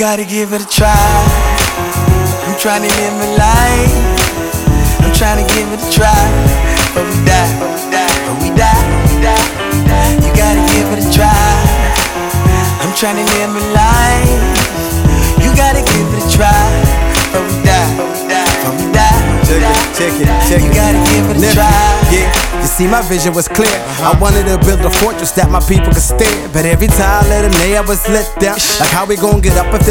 gotta give it a try. I'm trying to live my life. I'm trying to give it a try. But we die, but we die. You gotta give it a try. I'm trying to live my life. You gotta give it a try. But we die, but we die. Check it. You gotta give it a try. Yeah, you see my vision was clear. I wanted to build a fortress that my people could stare. But every time I let them know I was let down. Like how we gon' get up if